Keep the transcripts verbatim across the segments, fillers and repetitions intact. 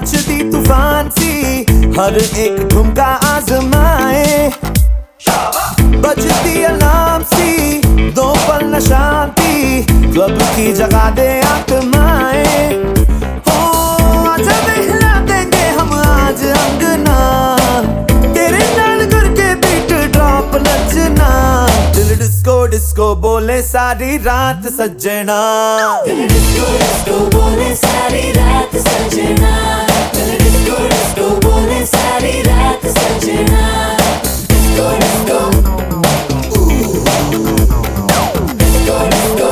मचती तूफान सी, हर एक ठुमका आजमाए। बजती अलार्म सी, दो पल न शांति, क्लब की जगह दे आत्माएं। हो आजा बहला देंगे हम आज अंगना, तेरे नाल करके बीट ड्रॉप नचना। दिल डिस्को डिस्को बोले सारी रात सजना, दिल डिस्को डिस्को बोले सारी रात सजना, दिल डिस्को डिस्को बोले सारी रात सजना। डिस्को डिस्को डिस्को डिस्को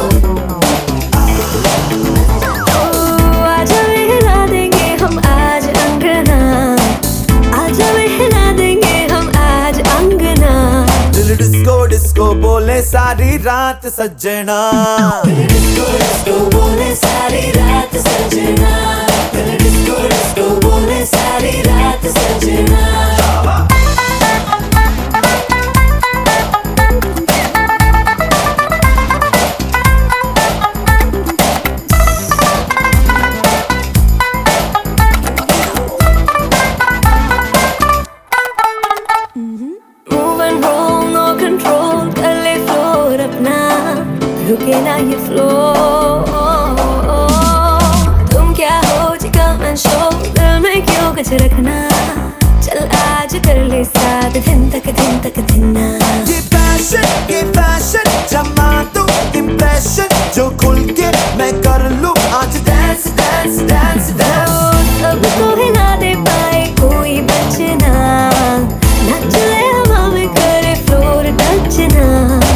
आजा बहला देंगे हम आज अंगना, आजा बहला देंगे हम आज अंगना। दिल डिस्को डिस्को बोले सारी रात सजना, दिल डिस्को डिस्को बोले सारी रात सजना, दिल डिस्को डिस्को बोले सारी रात सजना। Move and roll, no control, कर ले floor अपना, रुके ना ये flow। तुम क्या हो जी come and show, दिल में क्यों कुछ रखना, चल आज कर ले साथ दिन तक दिन तक दिन ना। ये फैशन ये फैशन जमा दूं इम्प्रेशन, जो खुल के मैं कर लूं आज डांस डांस डांस डांस। सबको हिला दे पाए कोई बचना, नाच ले हवा में करे फ्लोर टचना।